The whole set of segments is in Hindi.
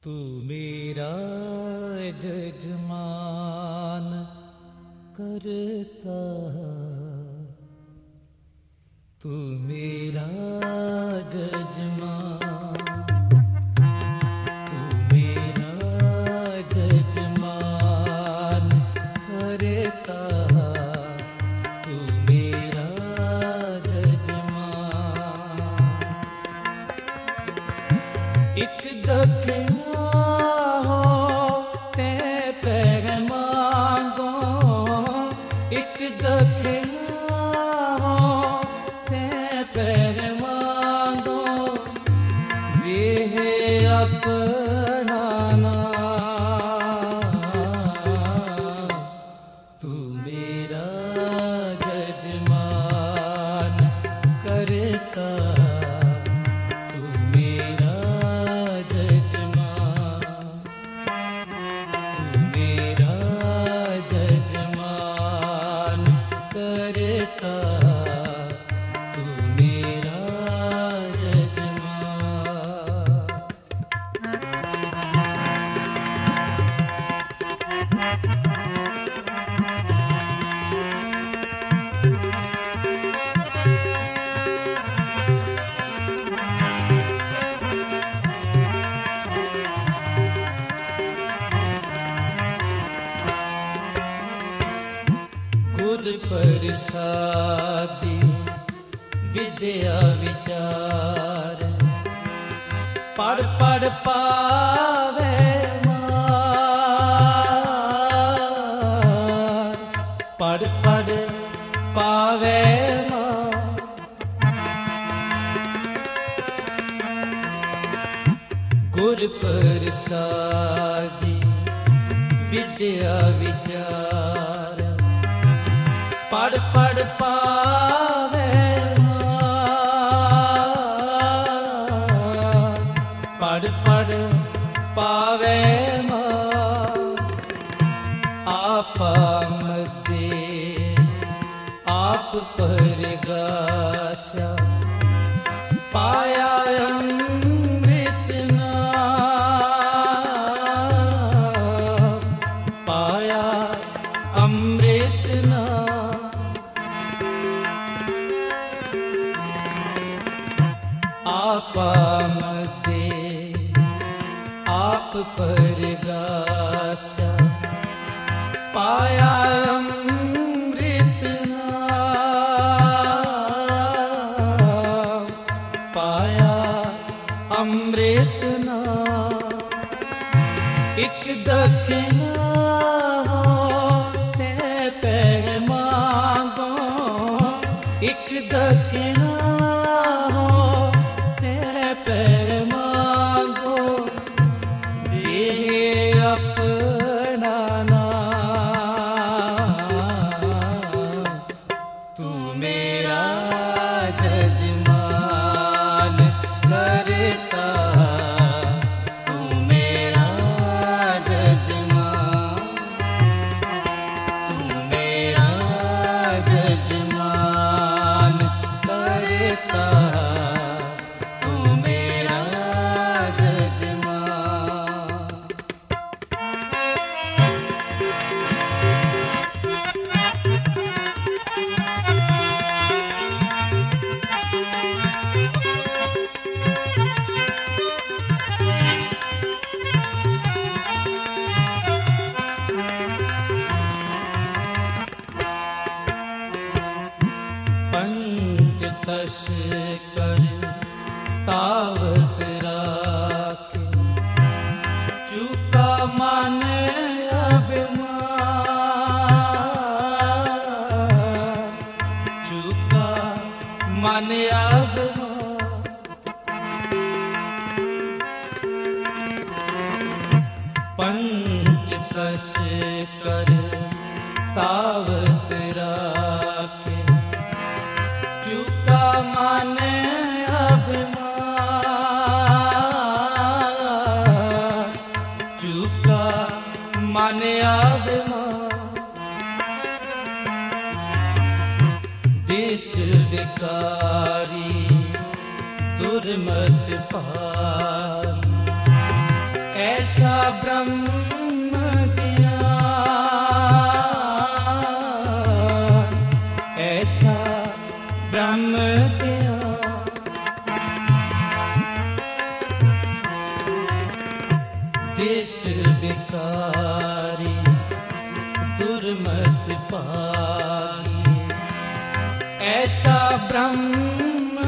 तू मेरा जजमान करता, तू मेरा जजमान, तू मेरा जजमान करता, तू मेरा जजमान। एक दखना हो ते पैर मांगो, एक दखना हो ते पैर मांगो, देह अपना नाम। तू मेरा जजमान करता, तू मेरा जजमान, तू मेरा जजमान करता, तू मेरा जजमान। गुर प्रसादी विद्या विचार, पढ़ पढ़ पावे मार, पढ़ पढ़ पावे मार। गुर प्रसादी विद्या विचार, पढ़ पढ़ पावे मार, पढ़ पढ़ पावे मार। आपा मदे आप परगाशा, पाया अमृत नाम, पाया अमृत नाम। आपा मदे आप परगाशा, पाया अमृत नाम, पाया अमृत नाम। एक दखना हो ते पैर मांगो, एक दखना हो ते पैर मांगो, देह अपना नाम। तू मेरा जजमान करता, तू मेरा जजमान, तू मेरा जजमान करता, तू मेरा जजमान। पंचतश कर तावत राखे, चूका मन अभिमान, चूका मन अभिमान। पंचतश कर तावत राखे, चूका मन अभिमान, चूका मन अभिमान। दिष्ट विकारी दुर्मत पारी, ऐसा ब्रह्म ज्ञान, ऐसा ब्रह्म ज्ञान। दृष्ट विकारी दुर्मत पागी, ऐसा ब्रह्म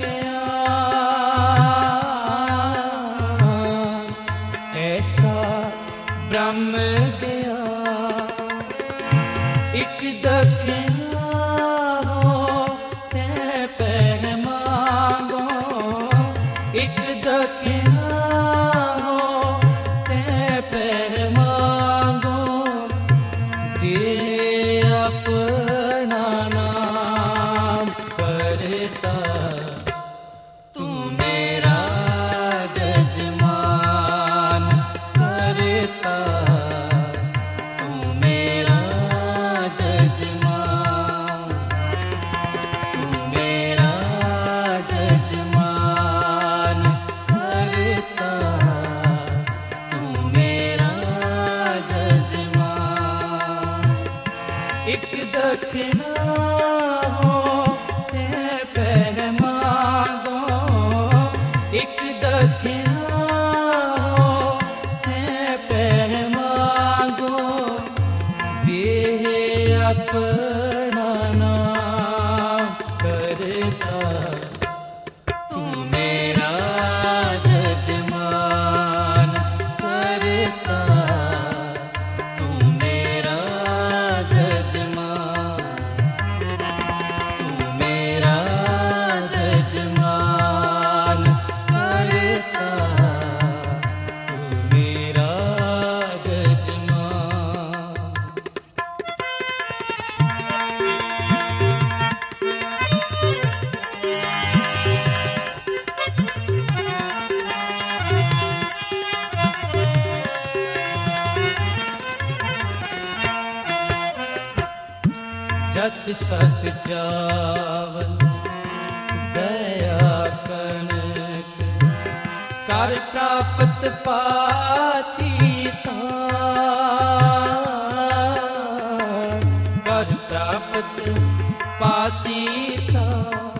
ज्ञान, ऐसा ब्रह्म ज्ञान। एक दक्षिणा हो ते पैर मांगो, एक दक्षिणा हो ते पैर मांगो। दे अपना नाम करता, तू मेरा जजमान करता, तू मेरा जजमान, तू मेरा जजमान करता, तू मेरा जजमान। एक दक्षिणा हो ते पैर मांगो, एक दक्षिणा हो ते पैर मांगो। दे अपना नाम करता, तू मेरा जजमान करता, तू मेरा जजमान, तू मेरा जजमान करता, तू मेरा जजमान। जत सत जावन दया कनक, कर प्राप्त पाती तार, कर प्राप्त पाती तार।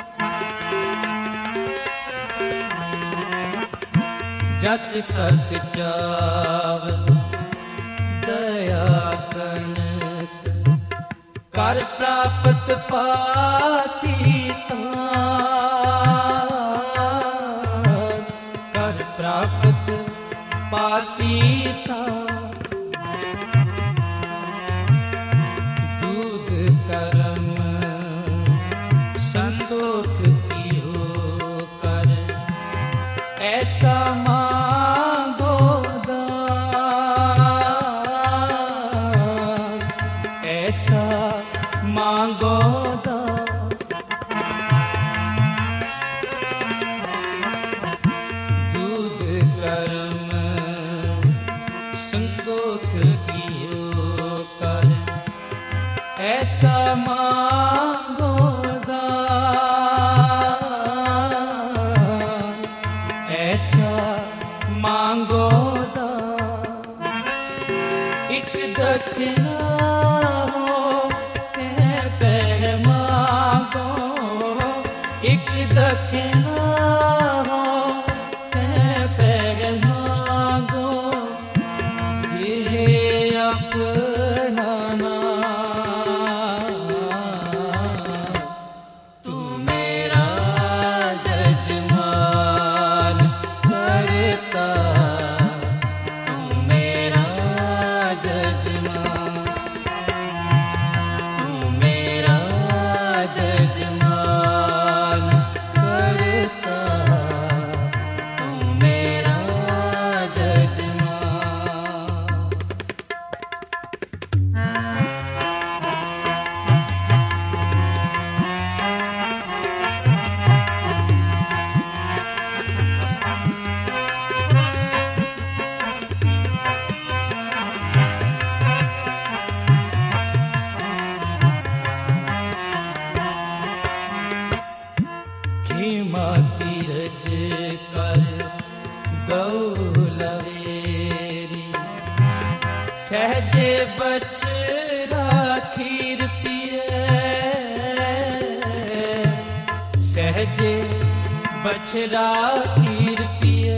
जत सत जावन दया कनक, कर प्राप्त पाती तार, कर प्राप्त पाती तार। दूध कर्म संतोष की हो कर, ऐसा मांगो दान, ऐसा मांगो दान। दूध कर्म संतोष कियो कर, ऐसा मांगो दान, ऐसा मांगो दान। एक दक्षिणा हो ते पैर मांगो, एक दक्षिणा हो ते पैर मांगो। ये अपना नाम, तू मेरा जजमान करता, तू मेरा जजमान, बछड़ा खीर पिए, सहजे बछड़ा खीर पिए।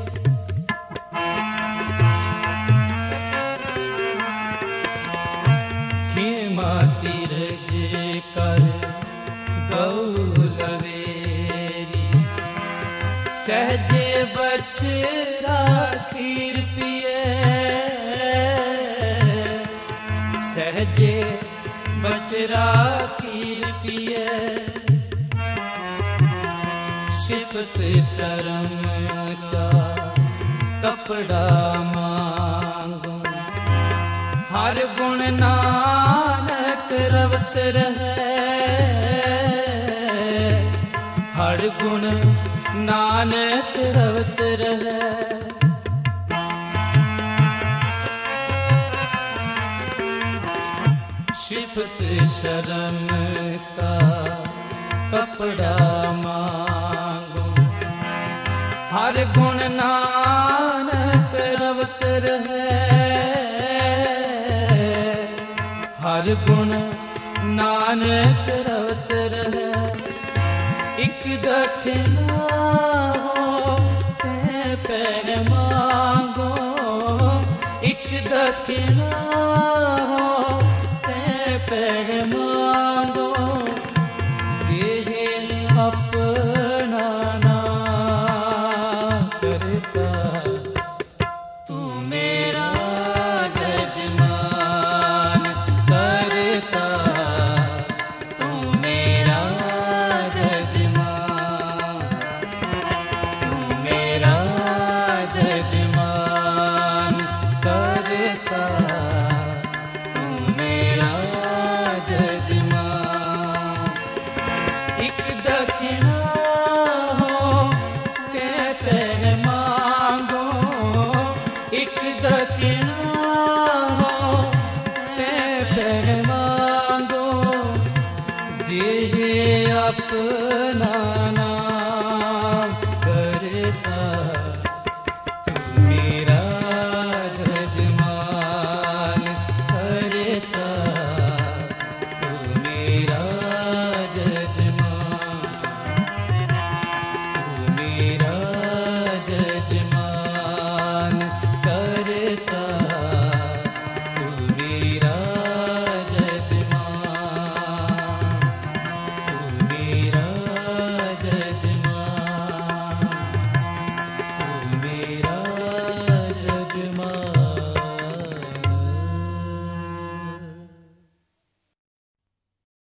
खेमा तीरज कर गऊ लवेरी, सहजे बछड़ा खीर पिए, सहजे बछड़ा खीर पिए। सिफत शर्म का कपड़ा मांगो, हर गुण नानक रवत रहे, हर गुण नानक रवत रहे। सिफत शर्म का कपड़ा मांगो, हर गुण नानक रवत रहे, हर गुण नानक रवत